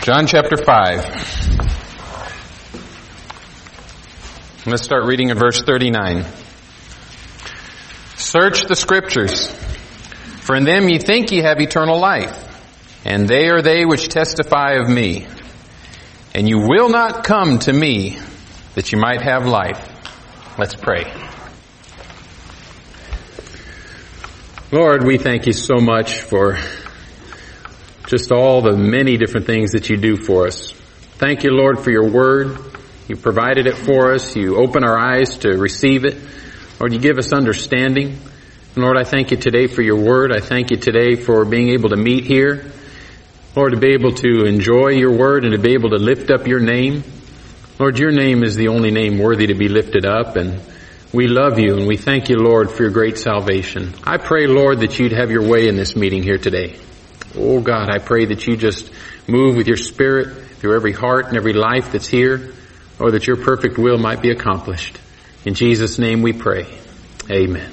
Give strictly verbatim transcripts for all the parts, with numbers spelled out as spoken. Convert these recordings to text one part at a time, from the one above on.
John chapter five. Let's start reading at verse thirty-nine. Search the Scriptures, for in them ye think ye have eternal life, and they are they which testify of me. And you will not come to me that you might have life. Let's pray. Lord, we thank you so much for just all the many different things that you do for us. Thank you, Lord, for your word. You provided it for us. You open our eyes to receive it. Lord, you give us understanding. And Lord, I thank you today for your word. I thank you today for being able to meet here. Lord, to be able to enjoy your word and to be able to lift up your name. Lord, your name is the only name worthy to be lifted up, and we love you and we thank you, Lord, for your great salvation. I pray, Lord, that you'd have your way in this meeting here today. Oh God, I pray that you just move with your Spirit through every heart and every life that's here, or that your perfect will might be accomplished. In Jesus' name we pray. Amen.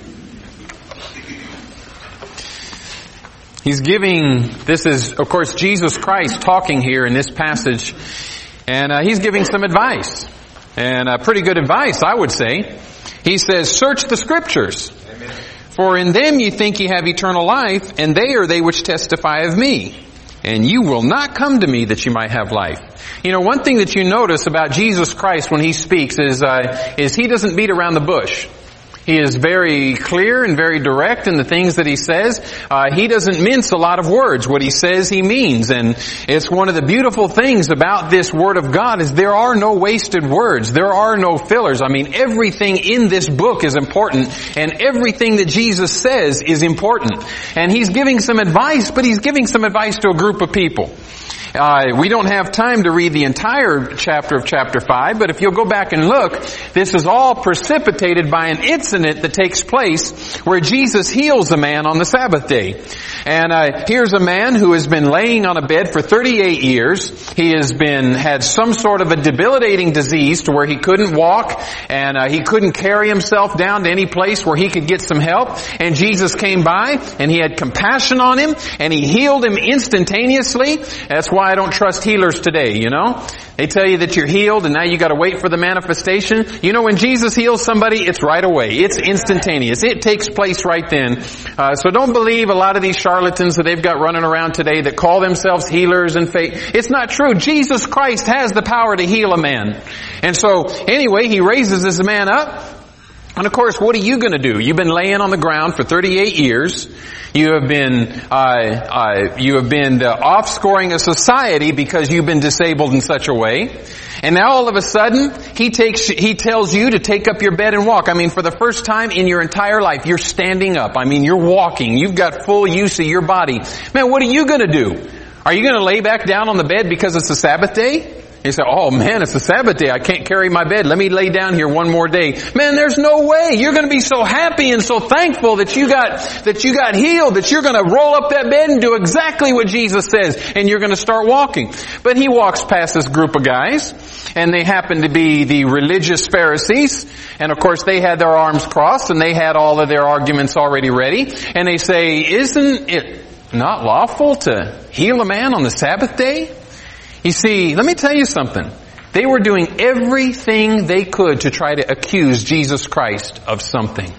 He's giving, this is, of course, Jesus Christ talking here in this passage, and uh, he's giving some advice. And uh, pretty good advice, I would say. He says, search the Scriptures. Amen. For in them ye think ye have eternal life, and they are they which testify of me. And you will not come to me that you might have life. You know, one thing that you notice about Jesus Christ when he speaks is, uh, is he doesn't beat around the bush. He is very clear and very direct in the things that he says. Uh, he doesn't mince a lot of words. What he says, he means. And it's one of the beautiful things about this Word of God is there are no wasted words. There are no fillers. I mean, everything in this book is important, and everything that Jesus says is important. And he's giving some advice, but he's giving some advice to a group of people. Uh, we don't have time to read the entire chapter of chapter five, but if you'll go back and look, this is all precipitated by an incident that takes place where Jesus heals a man on the Sabbath day. And uh, here's a man who has been laying on a bed for thirty-eight years. He has been, had some sort of a debilitating disease to where he couldn't walk, and uh, he couldn't carry himself down to any place where he could get some help. And Jesus came by, and he had compassion on him, and he healed him instantaneously. That's why I don't trust healers today, you know. They tell you that you're healed and now you gotta wait for the manifestation. You know, when Jesus heals somebody, it's right away. It's instantaneous. It takes place right then. Uh, so don't believe a lot of these charlatans that they've got running around today that call themselves healers and faith. It's not true. Jesus Christ has the power to heal a man. And so, anyway, he raises this man up. And of course, what are you going to do? You've been laying on the ground for thirty-eight years. You have been, uh, uh, you have been uh, off-scoring a society because you've been disabled in such a way. And now all of a sudden, he takes, he tells you to take up your bed and walk. I mean, for the first time in your entire life, you're standing up. I mean, you're walking. You've got full use of your body. Man, what are you going to do? Are you going to lay back down on the bed because it's a Sabbath day? You say, oh man, it's a Sabbath day. I can't carry my bed. Let me lay down here one more day. Man, there's no way. You're going to be so happy and so thankful that you got, that you got healed, that you're going to roll up that bed and do exactly what Jesus says, and you're going to start walking. But he walks past this group of guys, and they happen to be the religious Pharisees. And of course, they had their arms crossed, and they had all of their arguments already ready. And they say, isn't it not lawful to heal a man on the Sabbath day? You see, let me tell you something. They were doing everything they could to try to accuse Jesus Christ of something.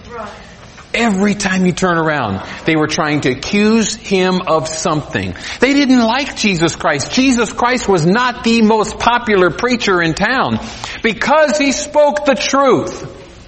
Every time you turn around, they were trying to accuse him of something. They didn't like Jesus Christ. Jesus Christ was not the most popular preacher in town because he spoke the truth.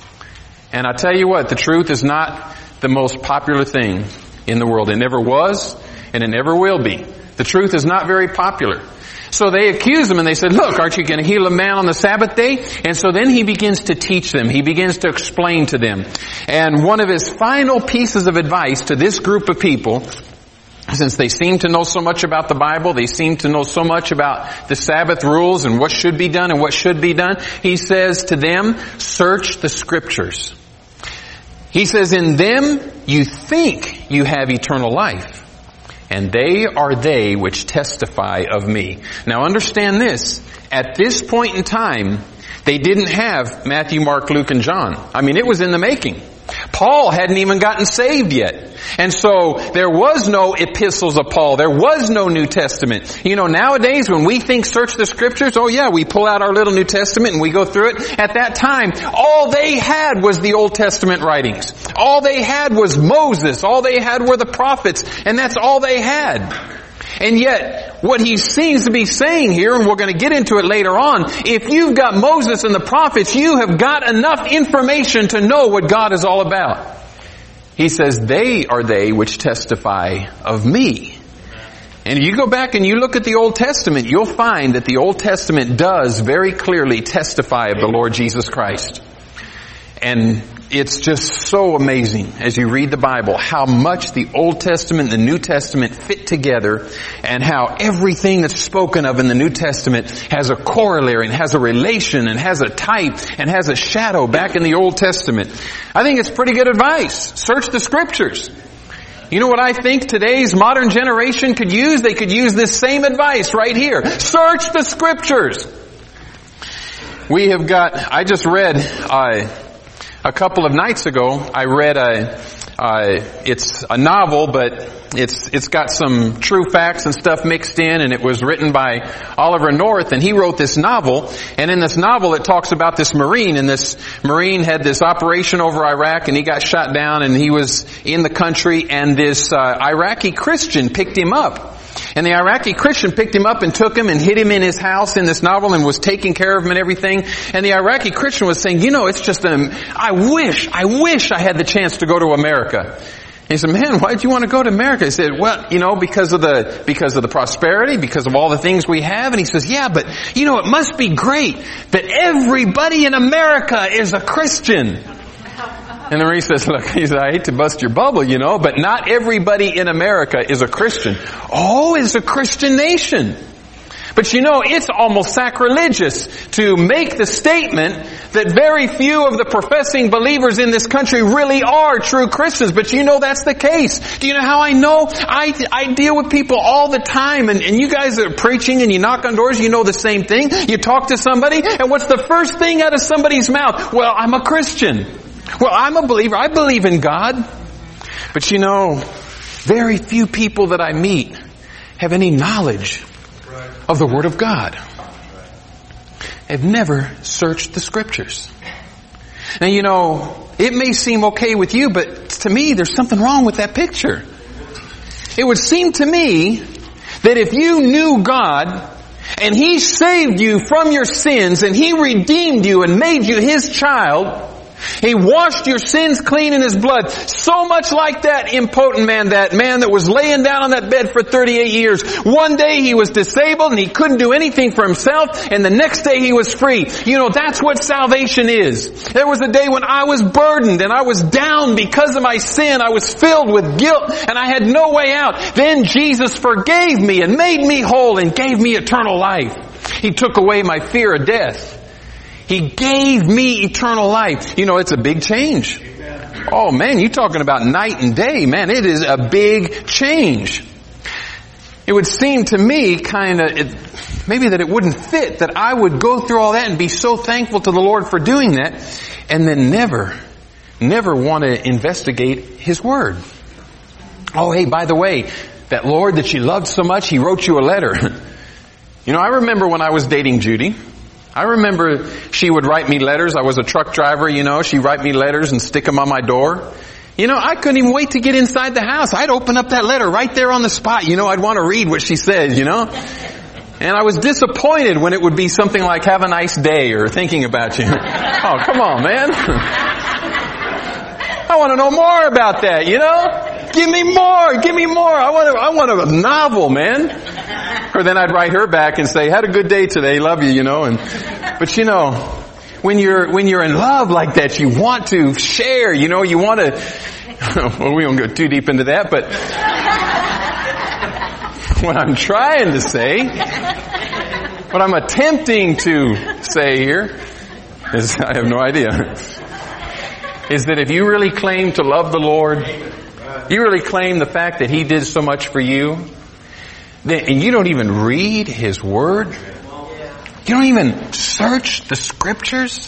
And I tell you what, the truth is not the most popular thing in the world. It never was, and it never will be. The truth is not very popular. So they accused him and they said, look, aren't you going to heal a man on the Sabbath day? And so then he begins to teach them. He begins to explain to them. And one of his final pieces of advice to this group of people, since they seem to know so much about the Bible, they seem to know so much about the Sabbath rules and what should be done and what should be done, he says to them, search the Scriptures. He says, in them you think you have eternal life, and they are they which testify of me. Now understand this. At this point in time, they didn't have Matthew, Mark, Luke, and John. I mean, it was in the making. Paul hadn't even gotten saved yet. And so there was no epistles of Paul. There was no New Testament. You know, nowadays when we think search the scriptures, oh yeah, we pull out our little New Testament and we go through it. At that time, all they had was the Old Testament writings. All they had was Moses. All they had were the prophets. And that's all they had. And yet, what he seems to be saying here, and we're going to get into it later on, if you've got Moses and the prophets, you have got enough information to know what God is all about. He says, they are they which testify of me. And if you go back and you look at the Old Testament, you'll find that the Old Testament does very clearly testify of the Lord Jesus Christ. And it's just so amazing as you read the Bible how much the Old Testament and the New Testament fit together, and how everything that's spoken of in the New Testament has a corollary and has a relation and has a type and has a shadow back in the Old Testament. I think it's pretty good advice. Search the scriptures. You know what I think today's modern generation could use? They could use this same advice right here. Search the scriptures. We have got, I just read, uh, a couple of nights ago, I read a, uh, it's a novel, but it's, it's got some true facts and stuff mixed in, and it was written by Oliver North, and he wrote this novel, and in this novel it talks about this Marine, and this Marine had this operation over Iraq, and he got shot down, and he was in the country, and this, uh, Iraqi Christian picked him up. And the Iraqi Christian picked him up and took him and hid him in his house in this novel and was taking care of him and everything. And the Iraqi Christian was saying, you know, it's just an, I wish, I wish I had the chance to go to America. And he said, man, why'd you want to go to America? He said, well, you know, because of the, because of the prosperity, because of all the things we have. And he says, yeah, but, you know, it must be great that everybody in America is a Christian. And the Marine says, look, he said, I hate to bust your bubble, you know, but not everybody in America is a Christian. Oh, it's a Christian nation. But you know, it's almost sacrilegious to make the statement that very few of the professing believers in this country really are true Christians. But you know that's the case. Do you know how I know? I, I deal with people all the time, and, and you guys are preaching and you knock on doors, you know the same thing. You talk to somebody, and what's the first thing out of somebody's mouth? Well, I'm a Christian. Well, I'm a believer. I believe in God. But you know, very few people that I meet have any knowledge of the Word of God. Have never searched the Scriptures. And you know, it may seem okay with you, but to me, there's something wrong with that picture. It would seem to me that if you knew God and He saved you from your sins and He redeemed you and made you His child, He washed your sins clean in His blood. So much like that impotent man, that man that was laying down on that bed for thirty-eight years. One day he was disabled and he couldn't do anything for himself, and the next day he was free. You know, that's what salvation is. There was a day when I was burdened and I was down because of my sin. I was filled with guilt and I had no way out. Then Jesus forgave me and made me whole and gave me eternal life. He took away my fear of death. He gave me eternal life. You know, it's a big change. Oh man, you're talking about night and day. Man, it is a big change. It would seem to me kind of, maybe that it wouldn't fit that I would go through all that and be so thankful to the Lord for doing that, and then never, never want to investigate His Word. Oh hey, by the way, that Lord that you loved so much, He wrote you a letter. You know, I remember when I was dating Judy, I remember she would write me letters. I was a truck driver, you know. She'd write me letters and stick them on my door. You know, I couldn't even wait to get inside the house. I'd open up that letter right there on the spot. You know, I'd want to read what she said, you know. And I was disappointed when it would be something like, have a nice day, or thinking about you. Oh, come on, man. I want to know more about that, you know. Give me more, give me more. I want, a, I want a novel, man. Or then I'd write her back and say, had a good day today, love you, you know. And but you know, when you're when you're in love like that, you want to share, you know, you want to. Well, we won't go too deep into that, but what I'm trying to say, what I'm attempting to say here is, I have no idea, is that if you really claim to love the Lord, you really claim the fact that He did so much for you, then, and you don't even read His Word, you don't even search the Scriptures,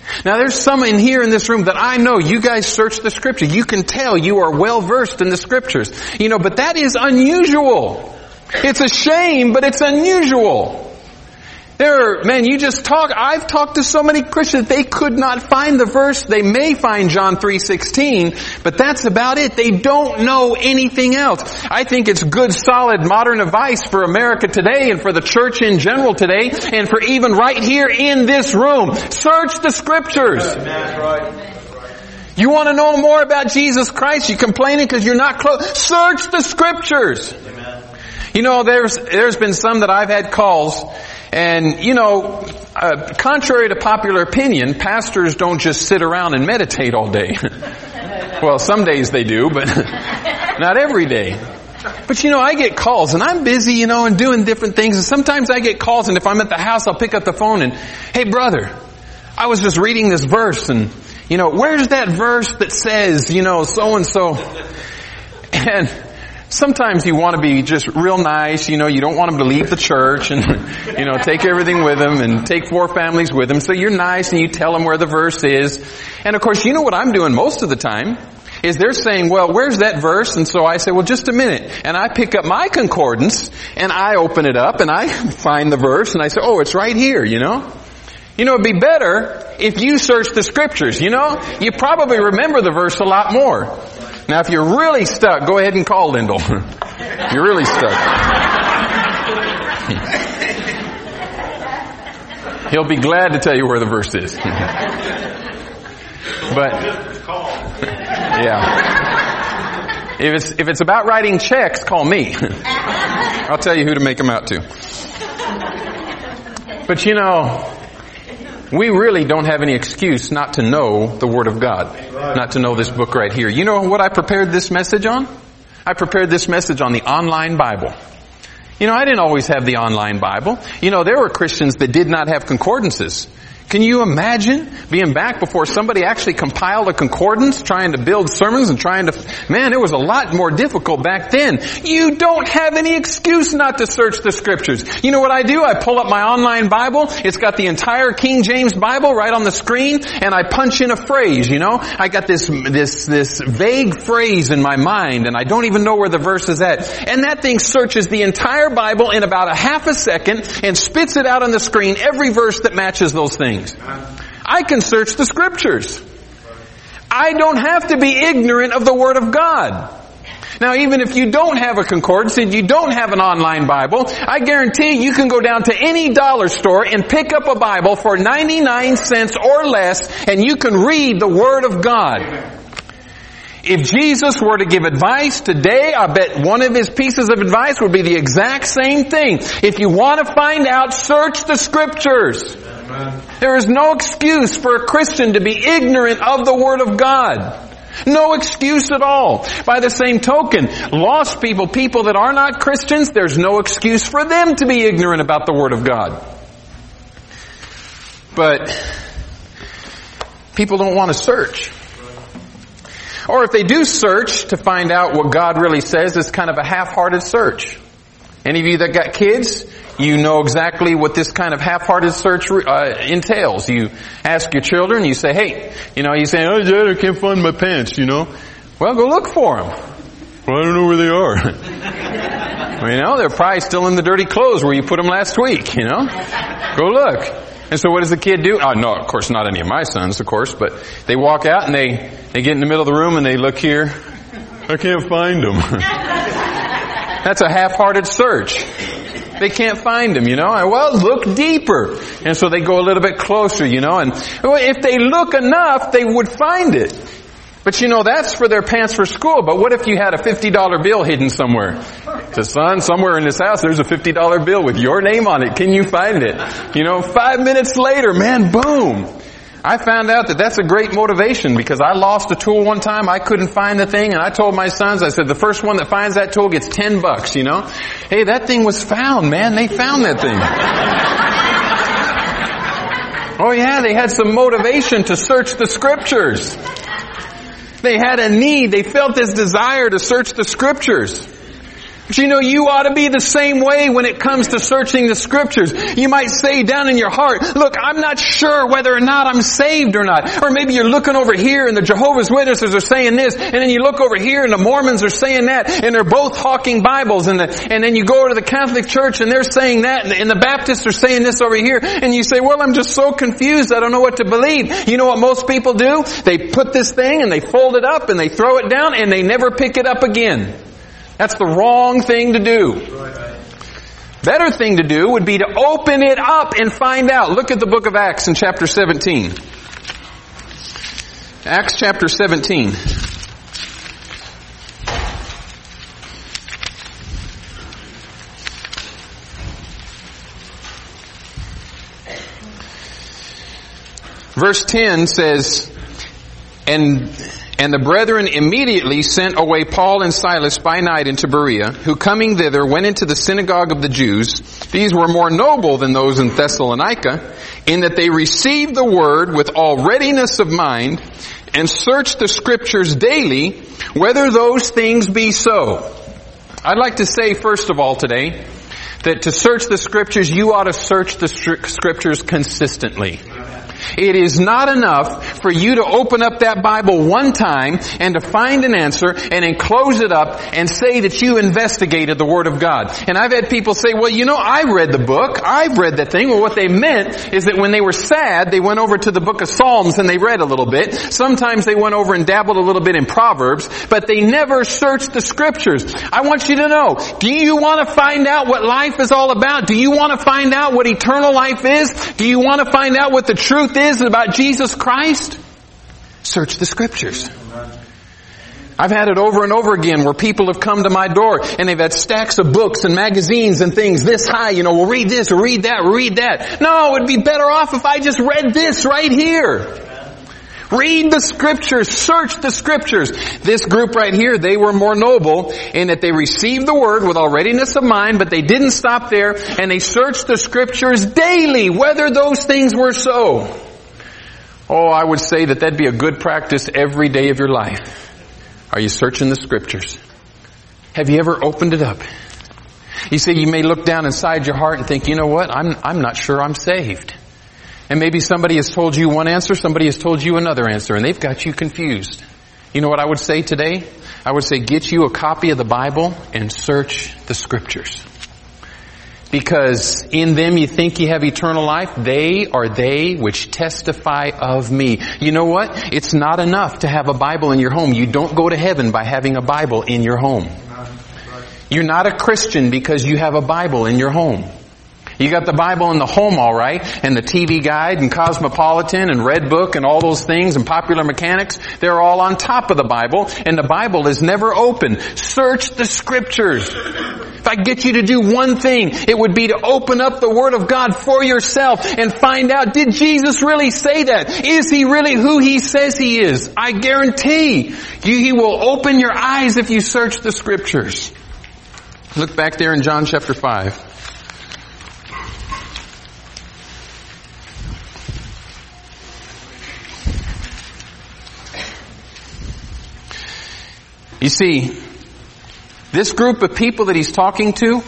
Now there's some in here in this room that I know you guys search the Scripture. You can tell you are well versed in the Scriptures. You know, but that is unusual. It's a shame, but it's unusual. There are, man, you just talk, I've talked to so many Christians, they could not find the verse. They may find John three sixteen, but that's about it. They don't know anything else. I think it's good, solid, modern advice for America today and for the church in general today and for even right here in this room. Search the Scriptures. That's right. You want to know more about Jesus Christ? You're complaining because you're not close. Search the Scriptures. Amen. You know, there's, there's been some that I've had calls. And, you know, uh, contrary to popular opinion, pastors don't just sit around and meditate all day. Well, some days they do, but not every day. But, you know, I get calls, and I'm busy, you know, and doing different things. And sometimes I get calls, and if I'm at the house, I'll pick up the phone and, hey, brother, I was just reading this verse, and, you know, where's that verse that says, you know, so-and-so? And sometimes you want to be just real nice, you know, you don't want them to leave the church and, you know, take everything with them and take four families with them. So you're nice and you tell them where the verse is. And of course, you know what I'm doing most of the time is they're saying, well, where's that verse? And so I say, well, just a minute. And I pick up my concordance and I open it up and I find the verse and I say, oh, it's right here, you know. You know, it'd be better if you search the Scriptures, you know. You probably remember the verse a lot more. Now, if you're really stuck, go ahead and call Lyndall. You're really stuck. He'll be glad to tell you where the verse is. But, yeah. If it's, if it's about writing checks, call me. I'll tell you who to make them out to. But you know, we really don't have any excuse not to know the Word of God, not to know this book right here. You know what I prepared this message on? I prepared this message on the online Bible. You know, I didn't always have the online Bible. You know, there were Christians that did not have concordances. Can you imagine being back before somebody actually compiled a concordance, trying to build sermons and trying to, man, it was a lot more difficult back then. You don't have any excuse not to search the Scriptures. You know what I do? I pull up my online Bible. It's got the entire King James Bible right on the screen, and I punch in a phrase, you know. I got this, this, this vague phrase in my mind, and I don't even know where the verse is at. And that thing searches the entire Bible in about a half a second and spits it out on the screen, every verse that matches those things. I can search the Scriptures. I don't have to be ignorant of the Word of God. Now, even if you don't have a concordance and you don't have an online Bible, I guarantee you can go down to any dollar store and pick up a Bible for ninety-nine cents or less, and you can read the Word of God. If Jesus were to give advice today, I bet one of his pieces of advice would be the exact same thing. If you want to find out, search the Scriptures. Amen. There is no excuse for a Christian to be ignorant of the Word of God. No excuse at all. By the same token, lost people, people that are not Christians, there's no excuse for them to be ignorant about the Word of God. But people don't want to search. Or if they do search to find out what God really says, it's kind of a half-hearted search. Any of you that got kids, you know exactly what this kind of half-hearted search uh, entails. You ask your children, you say, hey, you know, you say, oh, Dad, I can't find my pants, you know. Well, go look for them. Well, I don't know where they are. Well, you know, they're probably still in the dirty clothes where you put them last week, you know. Go look. And so what does the kid do? Oh, no, of course, not any of my sons, of course, but they walk out and they, they get in the middle of the room and they look here. I can't find them. That's a half-hearted search. They can't find them, you know. And, well, look deeper. And so they go a little bit closer, you know. And well, if they look enough, they would find it. But you know, that's for their pants for school. But what if you had a fifty dollar bill hidden somewhere? Says, son, somewhere in this house there's a fifty dollar bill with your name on it. Can you find it? You know, five minutes later, man, boom. I found out that that's a great motivation because I lost a tool one time. I couldn't find the thing, and I told my sons, I said, the first one that finds that tool gets ten bucks, you know. Hey, that thing was found, man. They found that thing. Oh yeah, they had some motivation to search the Scriptures. They had a need. They felt this desire to search the Scriptures. But you know, you ought to be the same way when it comes to searching the Scriptures. You might say down in your heart, look, I'm not sure whether or not I'm saved or not. Or maybe you're looking over here and the Jehovah's Witnesses are saying this, and then you look over here and the Mormons are saying that, and they're both hawking Bibles, and, the, and then you go to the Catholic Church and they're saying that, and the, and the Baptists are saying this over here, and you say, well, I'm just so confused, I don't know what to believe. You know what most people do? They put this thing and they fold it up and they throw it down and they never pick it up again. That's the wrong thing to do. Better thing to do would be to open it up and find out. Look at the book of Acts in chapter seventeen. Acts chapter seventeen. Verse ten says, and And the brethren immediately sent away Paul and Silas by night into Berea, who coming thither went into the synagogue of the Jews. These were more noble than those in Thessalonica, in that they received the word with all readiness of mind, and searched the Scriptures daily, whether those things be so. I'd like to say first of all today, that to search the Scriptures, you ought to search the Scriptures consistently. It is not enough for you to open up that Bible one time and to find an answer and then close it up and say that you investigated the Word of God. And I've had people say, well, you know, I read the book. I've read that thing. Well, what they meant is that when they were sad, they went over to the book of Psalms and they read a little bit. Sometimes they went over and dabbled a little bit in Proverbs, but they never searched the Scriptures. I want you to know, do you want to find out what life is all about? Do you want to find out what eternal life is? Do you want to find out what the truth is about Jesus Christ? Search the Scriptures. I've had it over and over again where people have come to my door and they've had stacks of books and magazines and things this high, you know, well, read this or read that or read that. No, it'd be better off if I just read this right here. Read the Scriptures. Search the Scriptures. This group right here, they were more noble in that they received the Word with all readiness of mind, but they didn't stop there, and they searched the Scriptures daily, whether those things were so. Oh, I would say that that'd be a good practice every day of your life. Are you searching the Scriptures? Have you ever opened it up? You see, you may look down inside your heart and think, you know what, I'm, I'm not sure I'm saved. And maybe somebody has told you one answer, somebody has told you another answer, and they've got you confused. You know what I would say today? I would say get you a copy of the Bible and search the Scriptures. Because in them you think you have eternal life. They are they which testify of me. You know what? It's not enough to have a Bible in your home. You don't go to heaven by having a Bible in your home. You're not a Christian because you have a Bible in your home. You got the Bible in the home, all right, and the T V Guide and Cosmopolitan and Red Book and all those things and Popular Mechanics, they're all on top of the Bible, and the Bible is never open. Search the Scriptures. If I get you to do one thing, it would be to open up the Word of God for yourself and find out, did Jesus really say that? Is He really who He says He is? I guarantee you He will open your eyes if you search the Scriptures. Look back there in John chapter five. You see, this group of people that he's talking to,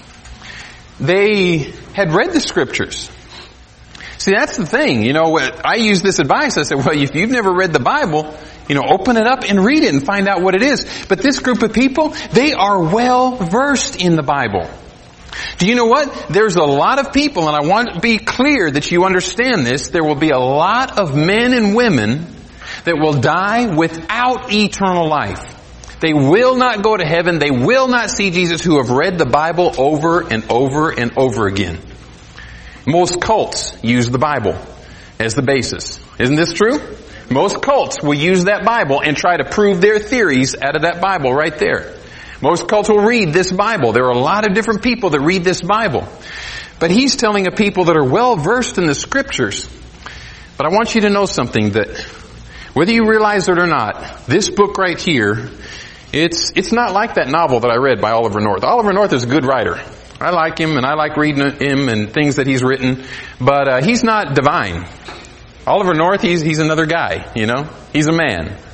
they had read the Scriptures. See, that's the thing. You know, I use this advice. I said, well, if you've never read the Bible, you know, open it up and read it and find out what it is. But this group of people, they are well versed in the Bible. Do you know what? There's a lot of people, and I want to be clear that you understand this, there will be a lot of men and women that will die without eternal life. They will not go to heaven. They will not see Jesus, who have read the Bible over and over and over again. Most cults use the Bible as the basis. Isn't this true? Most cults will use that Bible and try to prove their theories out of that Bible right there. Most cults will read this Bible. There are a lot of different people that read this Bible. But he's telling a people that are well versed in the Scriptures. But I want you to know something, that whether you realize it or not, this book right here, It's it's not like that novel that I read by Oliver North. Oliver North is a good writer. I like him, and I like reading him and things that he's written. But uh, he's not divine. Oliver North, he's he's another guy, you know. He's a man.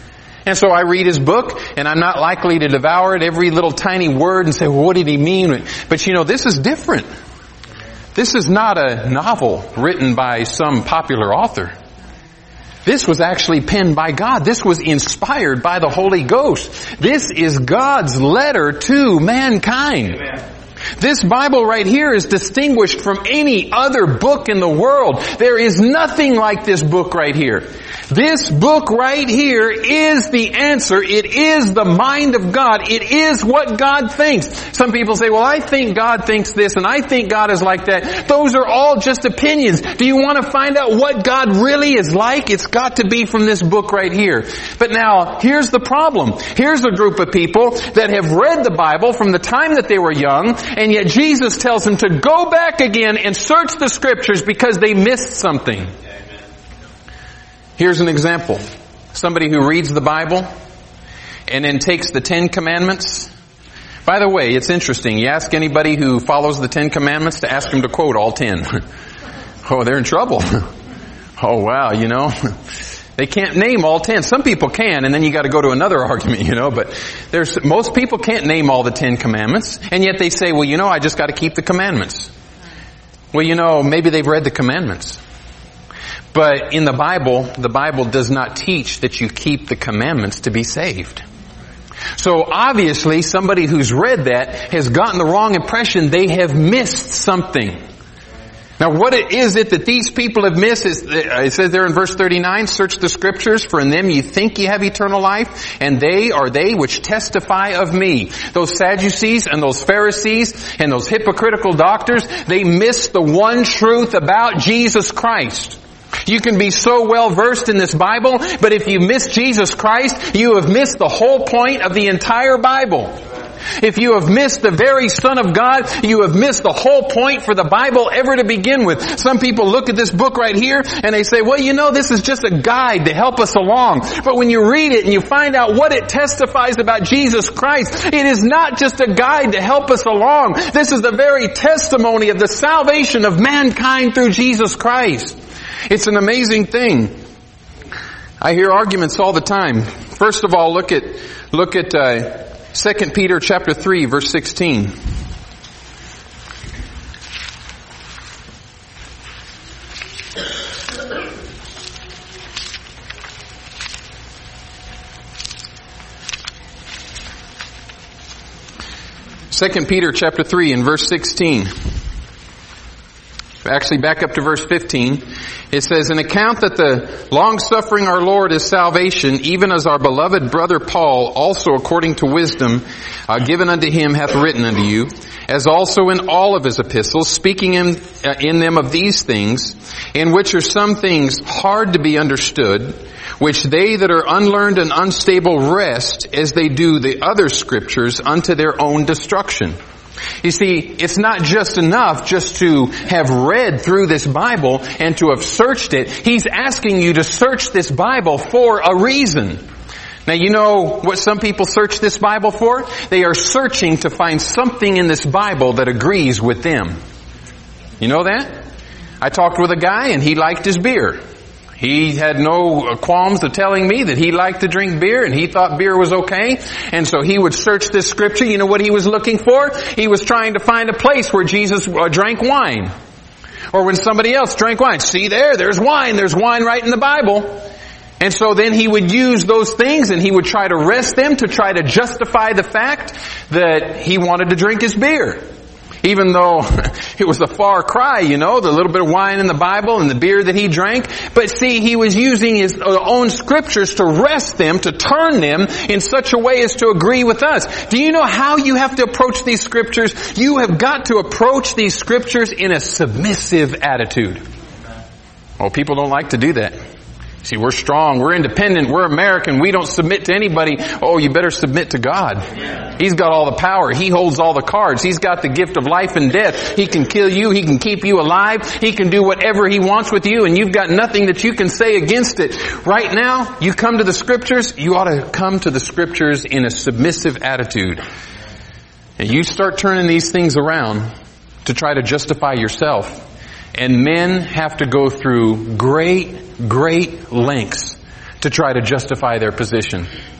And so I read his book, and I'm not likely to devour it, every little tiny word, and say, well, what did he mean? But you know, this is different. This is not a novel written by some popular author. This was actually penned by God. This was inspired by the Holy Ghost. This is God's letter to mankind. Amen. This Bible right here is distinguished from any other book in the world. There is nothing like this book right here. This book right here is the answer. It is the mind of God. It is what God thinks. Some people say, well, I think God thinks this and I think God is like that. Those are all just opinions. Do you want to find out what God really is like? It's got to be from this book right here. But now, here's the problem. Here's a group of people that have read the Bible from the time that they were young, and yet Jesus tells them to go back again and search the Scriptures because they missed something. Here's an example. Somebody who reads the Bible and then takes the Ten Commandments. By the way, it's interesting. You ask anybody who follows the Ten Commandments to ask them to quote all ten. Oh, they're in trouble. Oh, wow, you know. They can't name all ten. Some people can, and then you got to go to another argument, you know. But there's most people can't name all the Ten Commandments, and yet they say, well, you know, I just got to keep the commandments. Well, you know, maybe they've read the commandments. But in the Bible, the Bible does not teach that you keep the commandments to be saved. So obviously, somebody who's read that has gotten the wrong impression. They have missed something. Now, what it is it that these people have missed is, it says there in verse thirty-nine, search the Scriptures, for in them you think you have eternal life, and they are they which testify of me. Those Sadducees and those Pharisees and those hypocritical doctors, they missed the one truth about Jesus Christ. You can be so well versed in this Bible, but if you miss Jesus Christ, you have missed the whole point of the entire Bible. If you have missed the very Son of God, you have missed the whole point for the Bible ever to begin with. Some people look at this book right here and they say, well, you know, this is just a guide to help us along. But when you read it and you find out what it testifies about Jesus Christ, it is not just a guide to help us along. This is the very testimony of the salvation of mankind through Jesus Christ. It's an amazing thing. I hear arguments all the time. First of all, look at look at uh, Second Peter chapter three, verse sixteen. Second Peter chapter three and verse sixteen. Actually, back up to verse fifteen. It says, "And account that the long-suffering our Lord is salvation, even as our beloved brother Paul also according to wisdom uh, given unto him hath written unto you, as also in all of his epistles, speaking in, uh, in them of these things, in which are some things hard to be understood, which they that are unlearned and unstable wrest, as they do the other scriptures, unto their own destruction." You see, it's not just enough just to have read through this Bible and to have searched it. He's asking you to search this Bible for a reason. Now, you know what some people search this Bible for? They are searching to find something in this Bible that agrees with them. You know that? I talked with a guy and he liked his beer. He had no qualms of telling me that he liked to drink beer and he thought beer was okay. And so he would search this scripture. You know what he was looking for? He was trying to find a place where Jesus drank wine. Or when somebody else drank wine. See there, there's wine. There's wine right in the Bible. And so then he would use those things and he would try to wrest them to try to justify the fact that he wanted to drink his beer. Even though it was a far cry, you know, the little bit of wine in the Bible and the beer that he drank. But see, he was using his own scriptures to wrest them, to turn them in such a way as to agree with us. Do you know how you have to approach these scriptures? You have got to approach these scriptures in a submissive attitude. Oh, people don't like to do that. See, we're strong, we're independent, we're American, we don't submit to anybody. Oh, you better submit to God. He's got all the power. He holds all the cards. He's got the gift of life and death. He can kill you. He can keep you alive. He can do whatever He wants with you, and you've got nothing that you can say against it. Right now, you come to the Scriptures, you ought to come to the Scriptures in a submissive attitude. And you start turning these things around to try to justify yourself. And men have to go through great, great lengths to try to justify their position.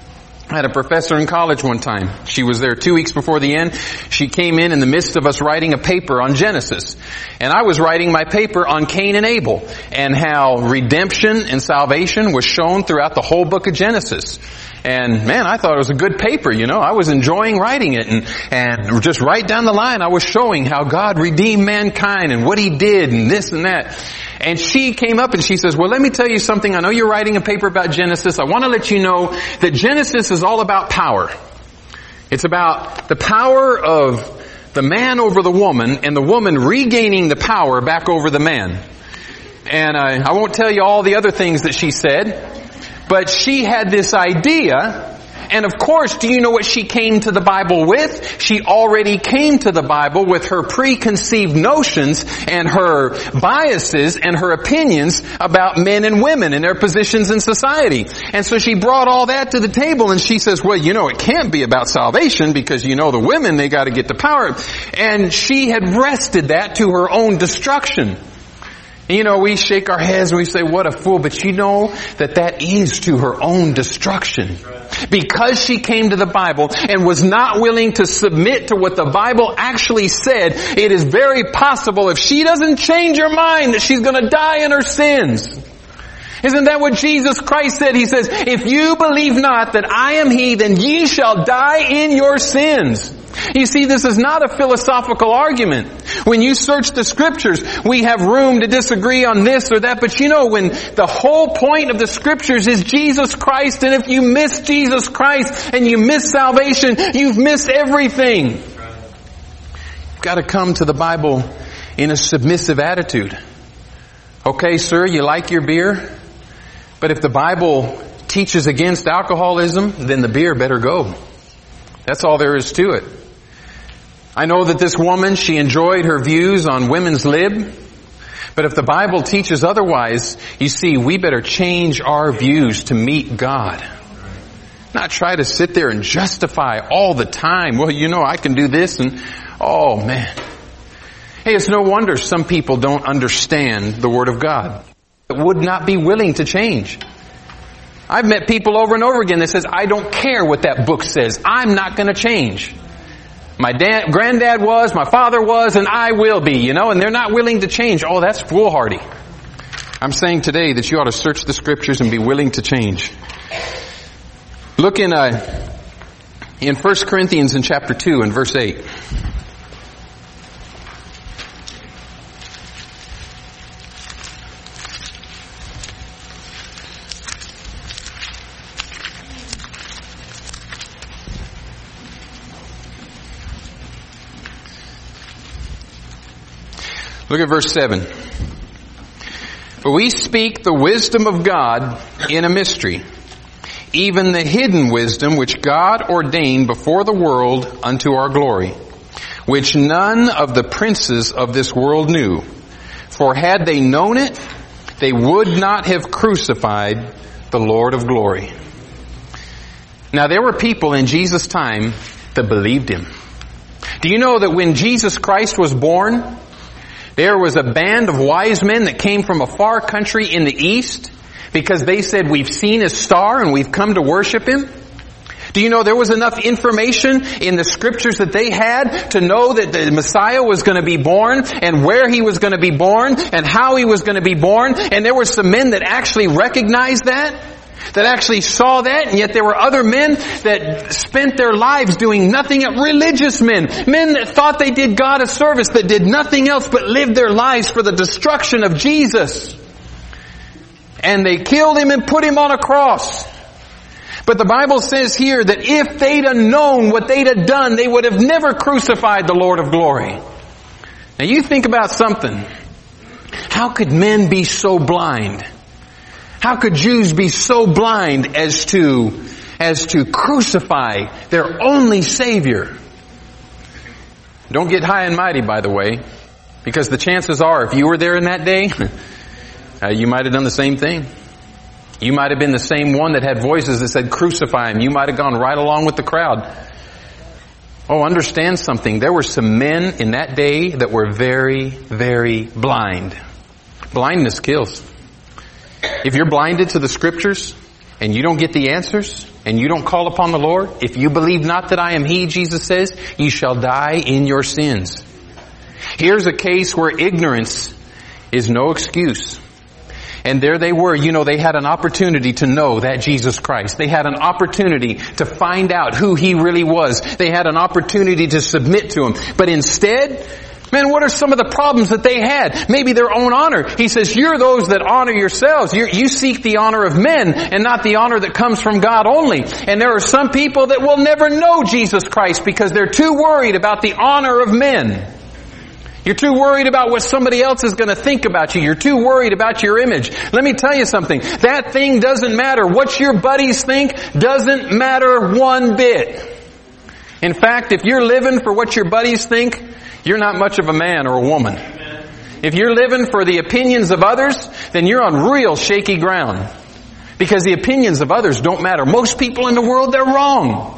I had a professor in college one time. She was there two weeks before the end. She came in in the midst of us writing a paper on Genesis. And I was writing my paper on Cain and Abel and how redemption and salvation was shown throughout the whole book of Genesis. And man, I thought it was a good paper, you know. I was enjoying writing it, and, and just right down the line I was showing how God redeemed mankind and what He did and this and that. And she came up and she says, well, let me tell you something. I know you're writing a paper about Genesis. I want to let you know that Genesis is all about power. It's about the power of the man over the woman and the woman regaining the power back over the man. And I, I won't tell you all the other things that she said. But she had this idea, and of course, do you know what she came to the Bible with? She already came to the Bible with her preconceived notions and her biases and her opinions about men and women and their positions in society. And so she brought all that to the table, and she says, well, you know, it can't be about salvation because, you know, the women, they got to get the power. And she had wrested that to her own destruction. You know, we shake our heads and we say, what a fool. But you know that that is to her own destruction. Because she came to the Bible and was not willing to submit to what the Bible actually said, it is very possible if she doesn't change her mind that she's going to die in her sins. Isn't that what Jesus Christ said? He says, if you believe not that I am He, then ye shall die in your sins. You see, this is not a philosophical argument. When you search the Scriptures, we have room to disagree on this or that, but you know, when the whole point of the Scriptures is Jesus Christ, and if you miss Jesus Christ and you miss salvation, you've missed everything. You've got to come to the Bible in a submissive attitude. Okay, sir, you like your beer? But if the Bible teaches against alcoholism, then the beer better go. That's all there is to it. I know that this woman, she enjoyed her views on women's lib. But if the Bible teaches otherwise, you see, we better change our views to meet God. Not try to sit there and justify all the time. Well, you know, I can do this and, oh man. Hey, it's no wonder some people don't understand the Word of God. Would not be willing to change. I've met people over and over again that says, I don't care what that book says. I'm not going to change. My dad, granddad was, my father was, and I will be, you know, and they're not willing to change. Oh, that's foolhardy. I'm saying today that you ought to search the Scriptures and be willing to change. Look in, uh, in First Corinthians in chapter two and verse eight. Look at verse seven. For we speak the wisdom of God in a mystery, even the hidden wisdom which God ordained before the world unto our glory, which none of the princes of this world knew. For had they known it, they would not have crucified the Lord of glory. Now there were people in Jesus' time that believed Him. Do you know that when Jesus Christ was born, there was a band of wise men that came from a far country in the east because they said, we've seen His star and we've come to worship Him? Do you know there was enough information in the Scriptures that they had to know that the Messiah was going to be born and where He was going to be born and how He was going to be born? And there were some men that actually recognized that, that actually saw that, and yet there were other men that spent their lives doing nothing else. Religious men, men that thought they did God a service, that did nothing else but lived their lives for the destruction of Jesus. And they killed Him and put Him on a cross. But the Bible says here that if they'd have known what they'd have done, they would have never crucified the Lord of glory. Now you think about something. How could men be so blind? How could Jews be so blind as to, as to crucify their only Savior? Don't get high and mighty, by the way, because the chances are, if you were there in that day, uh, you might have done the same thing. You might have been the same one that had voices that said, crucify Him. You might have gone right along with the crowd. Oh, understand something. There were some men in that day that were very, very blind. Blindness kills. If you're blinded to the Scriptures, and you don't get the answers, and you don't call upon the Lord, if you believe not that I am He, Jesus says, you shall die in your sins. Here's a case where ignorance is no excuse. And there they were, you know, they had an opportunity to know that Jesus Christ. They had an opportunity to find out who He really was. They had an opportunity to submit to Him. But instead, man, what are some of the problems that they had? Maybe their own honor. He says, you're those that honor yourselves. You're, you seek the honor of men and not the honor that comes from God only. And there are some people that will never know Jesus Christ because they're too worried about the honor of men. You're too worried about what somebody else is going to think about you. You're too worried about your image. Let me tell you something. That thing doesn't matter. What your buddies think doesn't matter one bit. In fact, if you're living for what your buddies think, you're not much of a man or a woman. If you're living for the opinions of others, then you're on real shaky ground. Because the opinions of others don't matter. Most people in the world, they're wrong.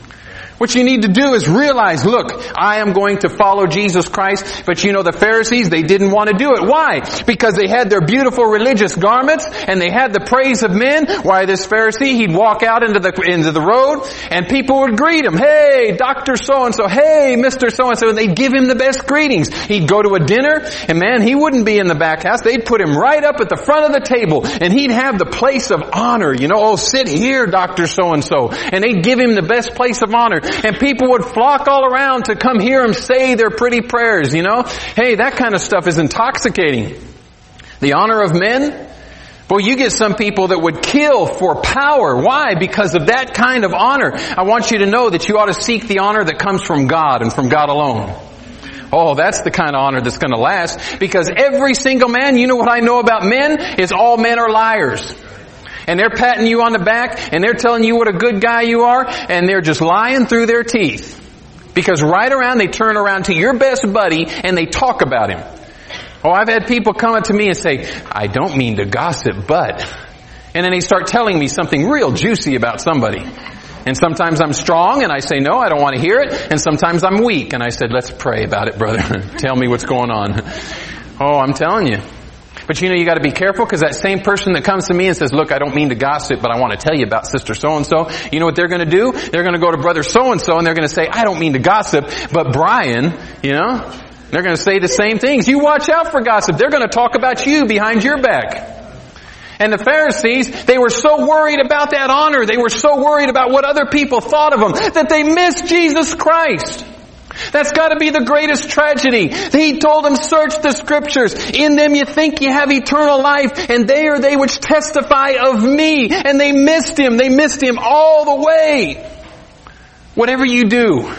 What you need to do is realize, look, I am going to follow Jesus Christ. But you know, the Pharisees, they didn't want to do it. Why? Because they had their beautiful religious garments and they had the praise of men. Why, this Pharisee, he'd walk out into the into the road and people would greet him. Hey, Doctor So-and-so. Hey, Mister So-and-so. And they'd give him the best greetings. He'd go to a dinner and man, he wouldn't be in the back house. They'd put him right up at the front of the table and he'd have the place of honor. You know, oh, sit here, Doctor So-and-so. And they'd give him the best place of honor. And people would flock all around to come hear him say their pretty prayers, you know. Hey, that kind of stuff is intoxicating. The honor of men? Boy, you get some people that would kill for power. Why? Because of that kind of honor. I want you to know that you ought to seek the honor that comes from God and from God alone. Oh, that's the kind of honor that's going to last. Because every single man, you know what I know about men, is all men are liars. And they're patting you on the back, and they're telling you what a good guy you are, and they're just lying through their teeth. Because right around, they turn around to your best buddy, and they talk about him. Oh, I've had people come up to me and say, I don't mean to gossip, but... And then they start telling me something real juicy about somebody. And sometimes I'm strong, and I say, no, I don't want to hear it. And sometimes I'm weak, and I said, let's pray about it, brother. Tell me what's going on. Oh, I'm telling you. But you know, you got to be careful because that same person that comes to me and says, look, I don't mean to gossip, but I want to tell you about Sister So-and-so. You know what they're going to do? They're going to go to Brother So-and-so and they're going to say, I don't mean to gossip, but Brian, you know, they're going to say the same things. You watch out for gossip. They're going to talk about you behind your back. And the Pharisees, they were so worried about that honor. They were so worried about what other people thought of them that they missed Jesus Christ. That's got to be the greatest tragedy. He told them, search the scriptures. In them you think you have eternal life, and they are they which testify of me. And they missed Him. They missed Him all the way. Whatever you do,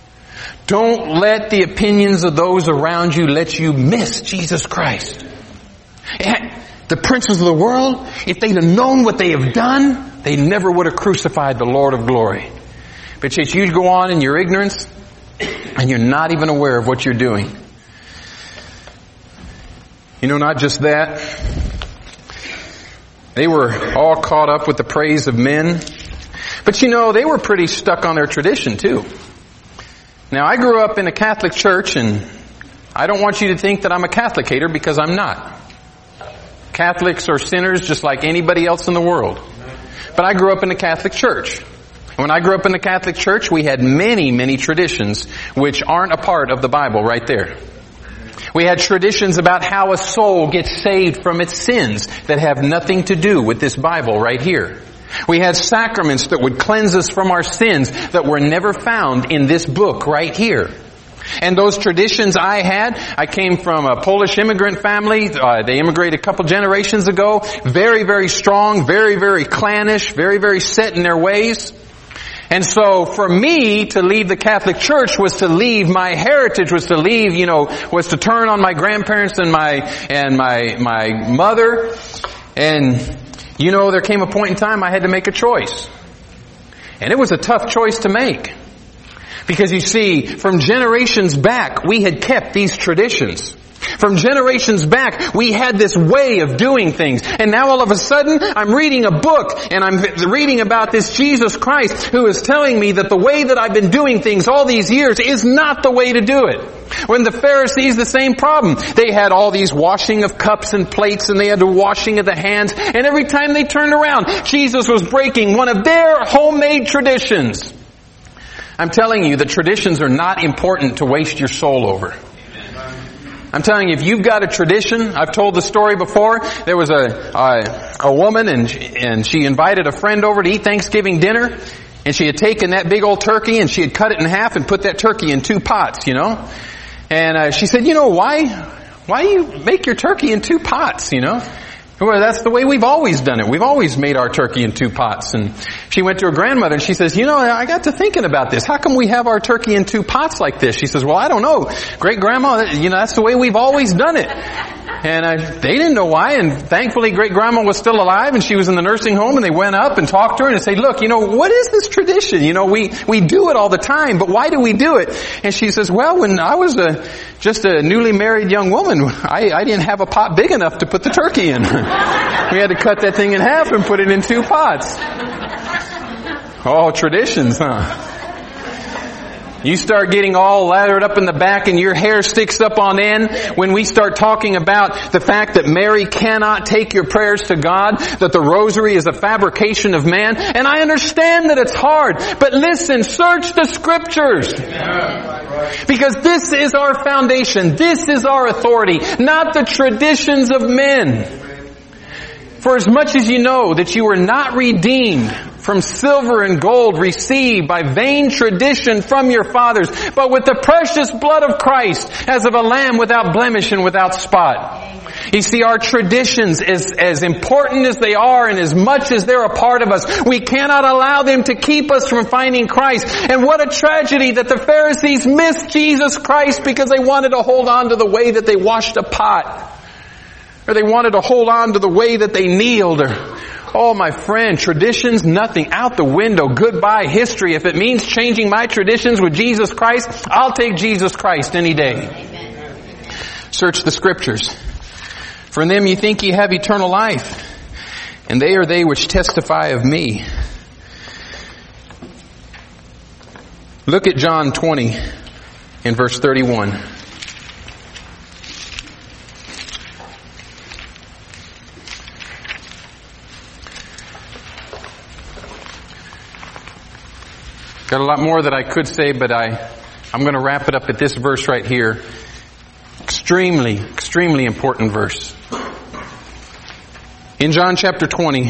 don't let the opinions of those around you let you miss Jesus Christ. The princes of the world, if they'd have known what they have done, they never would have crucified the Lord of glory. But yet you go on in your ignorance, and you're not even aware of what you're doing. You know, not just that. They were all caught up with the praise of men. But you know, they were pretty stuck on their tradition too. Now, I grew up in a Catholic church, and I don't want you to think that I'm a Catholic hater because I'm not. Catholics are sinners just like anybody else in the world. But I grew up in a Catholic church. When I grew up in the Catholic Church, we had many, many traditions which aren't a part of the Bible right there. We had traditions about how a soul gets saved from its sins that have nothing to do with this Bible right here. We had sacraments that would cleanse us from our sins that were never found in this book right here. And those traditions I had, I came from a Polish immigrant family. Uh, they immigrated a couple generations ago. Very, very strong, very, very clannish, very, very set in their ways. And so for me to leave the Catholic Church was to leave my heritage, was to leave, you know, was to turn on my grandparents and my, and my, my mother. And, you know, there came a point in time I had to make a choice. And it was a tough choice to make. Because you see, from generations back, we had kept these traditions. From generations back, we had this way of doing things. And now all of a sudden, I'm reading a book and I'm reading about this Jesus Christ who is telling me that the way that I've been doing things all these years is not the way to do it. When the Pharisees, the same problem. They had all these washing of cups and plates and they had the washing of the hands. And every time they turned around, Jesus was breaking one of their homemade traditions. I'm telling you, the traditions are not important to waste your soul over. I'm telling you, if you've got a tradition, I've told the story before, there was a a, a woman and she, and she invited a friend over to eat Thanksgiving dinner, and she had taken that big old turkey and she had cut it in half and put that turkey in two pots, you know. And uh, she said, you know, why, why do you make your turkey in two pots, you know? Well, that's the way we've always done it. We've always made our turkey in two pots. And she went to her grandmother and she says, you know, I got to thinking about this. How come we have our turkey in two pots like this? She says, well, I don't know. Great grandma, you know, that's the way we've always done it. And I, they didn't know why. And thankfully, great grandma was still alive and she was in the nursing home, and they went up and talked to her and said, look, you know, what is this tradition? You know, we, we do it all the time, but why do we do it? And she says, well, when I was a, just a newly married young woman, I, I didn't have a pot big enough to put the turkey in. We had to cut that thing in half and put it in two pots. Oh, traditions, huh? You start getting all lathered up in the back and your hair sticks up on end when we start talking about the fact that Mary cannot take your prayers to God, that the rosary is a fabrication of man. And I understand that it's hard, but listen, search the scriptures. Because this is our foundation. This is our authority, not the traditions of men. For as much as you know that you were not redeemed from silver and gold received by vain tradition from your fathers, but with the precious blood of Christ, as of a lamb without blemish and without spot. You see, our traditions, as, as important as they are and as much as they're a part of us, we cannot allow them to keep us from finding Christ. And what a tragedy that the Pharisees missed Jesus Christ because they wanted to hold on to the way that they washed a pot. Or they wanted to hold on to the way that they kneeled. Or, oh my friend, traditions, nothing. Out the window. Goodbye history. If it means changing my traditions with Jesus Christ, I'll take Jesus Christ any day. Amen. Search the scriptures. For in them you think ye have eternal life, and they are they which testify of me. Look at John twenty in verse thirty-one. Got a lot more that I could say, but I, I'm going to wrap it up at this verse right here. Extremely, extremely important verse. In John chapter twenty,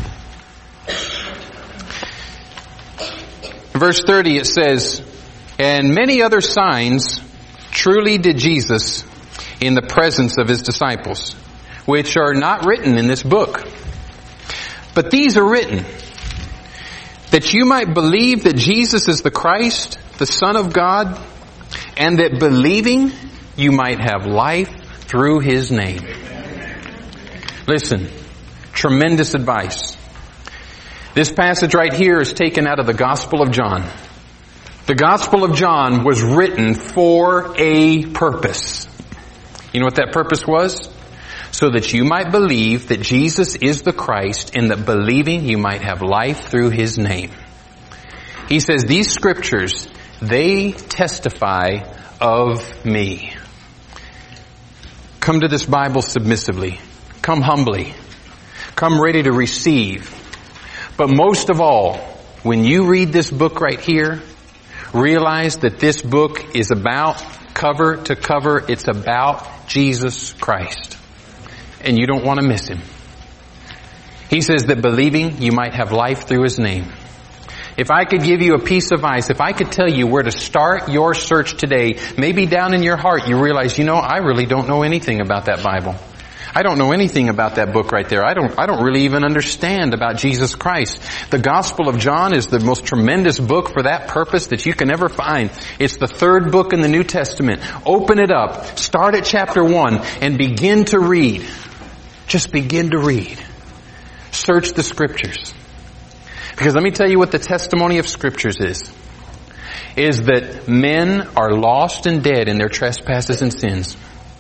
verse thirty, it says, and many other signs truly did Jesus in the presence of his disciples, which are not written in this book. But these are written, that you might believe that Jesus is the Christ, the Son of God, and that believing you might have life through his name. Listen, tremendous advice. This passage right here is taken out of the Gospel of John. The Gospel of John was written for a purpose. You know what that purpose was? So that you might believe that Jesus is the Christ, and that believing you might have life through his name. He says, these scriptures, they testify of me. Come to this Bible submissively. Come humbly. Come ready to receive. But most of all, when you read this book right here, realize that this book is about, cover to cover, it's about Jesus Christ. And you don't want to miss him. He says that believing you might have life through his name. If I could give you a piece of advice, if I could tell you where to start your search today, maybe down in your heart you realize, you know, I really don't know anything about that Bible. I don't know anything about that book right there. I don't, I don't really even understand about Jesus Christ. The Gospel of John is the most tremendous book for that purpose that you can ever find. It's the third book in the New Testament. Open it up, start at chapter one, and begin to read. Just begin to read. Search the scriptures. Because let me tell you what the testimony of scriptures is. Is that men are lost and dead in their trespasses and sins.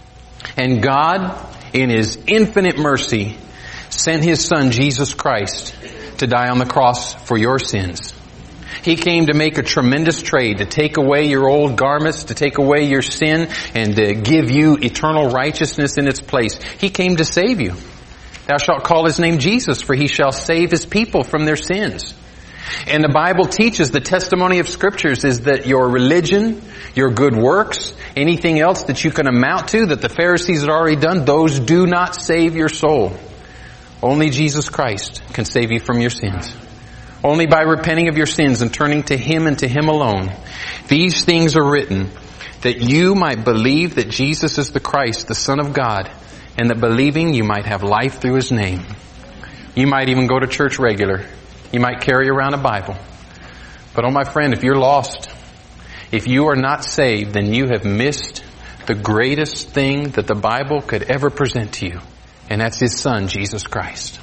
And God, in His infinite mercy, sent His Son, Jesus Christ, to die on the cross for your sins. He came to make a tremendous trade, to take away your old garments, to take away your sin, and to give you eternal righteousness in its place. He came to save you. Thou shalt call His name Jesus, for He shall save His people from their sins. And the Bible teaches, the testimony of Scriptures is that your religion, your good works, anything else that you can amount to, that the Pharisees had already done, those do not save your soul. Only Jesus Christ can save you from your sins. Only by repenting of your sins and turning to Him and to Him alone. These things are written that you might believe that Jesus is the Christ, the Son of God, and that believing you might have life through His name. You might even go to church regular. You might carry around a Bible. But oh my friend, if you're lost, if you are not saved, then you have missed the greatest thing that the Bible could ever present to you. And that's His Son, Jesus Christ.